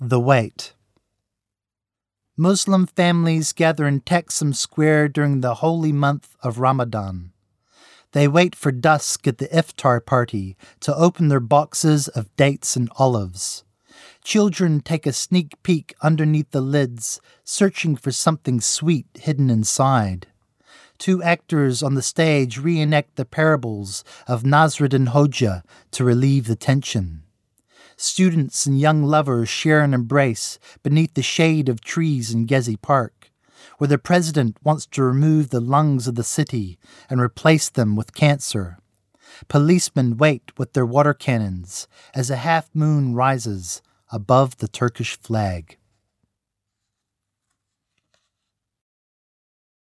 The Wait. Muslim families gather in Texum Square during the holy month of Ramadan. They wait for dusk at the iftar party to open their boxes of dates and olives. Children take a sneak peek underneath the lids, searching for something sweet hidden inside. Two actors on the stage reenact the parables of Nasruddin Hoja to relieve the tension. Students and young lovers share an embrace beneath the shade of trees in Gezi Park, where the president wants to remove the lungs of the city and replace them with cancer. Policemen wait with their water cannons as a half moon rises above the Turkish flag.